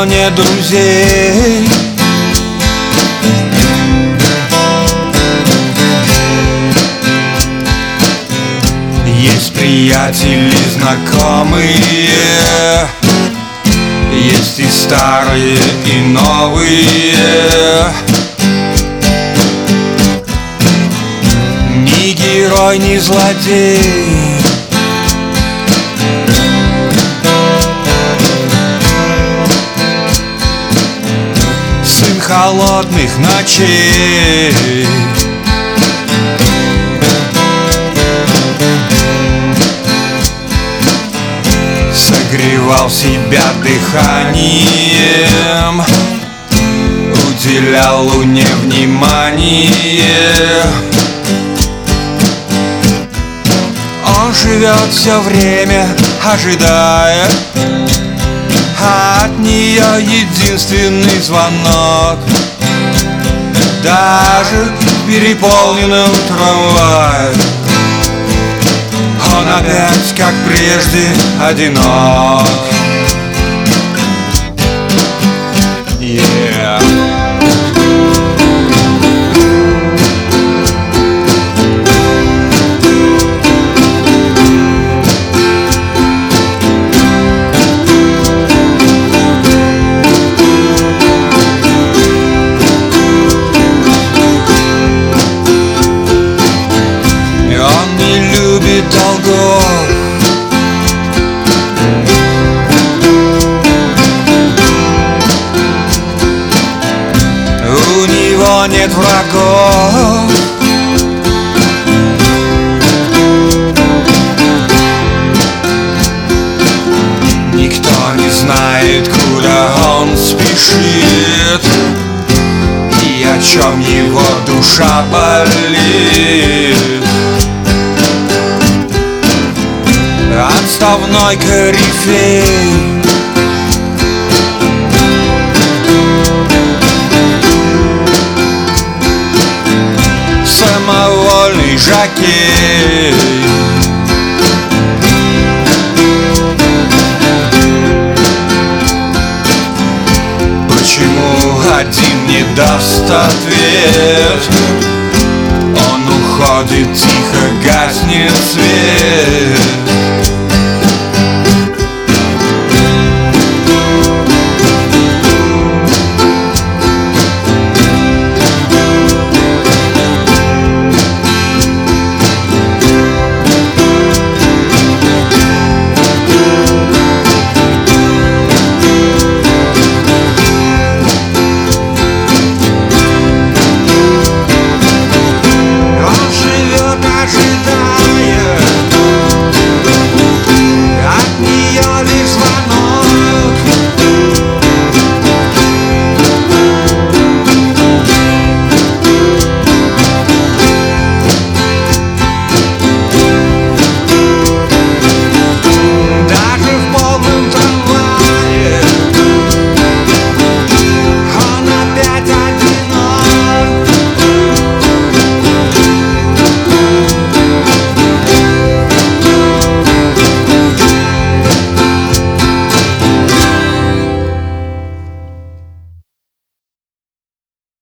него нет друзей. Есть приятели, знакомые, есть и старые, и новые. Ни герой, ни злодей. Сын холодных ночей. Согревал себя дыханием, уделял луне внимание. Он живет все время, ожидая от нее единственный звонок. Даже в переполненном трамвае он опять, как прежде, одинок. Yeah. Он не любит долгов. У него нет врагов. Никто не знает, куда он спешит и о чем его душа болит. Отставной корифей. Самовольный жокей. Почему один не даст ответ? Он уходит, тихо гаснет свет.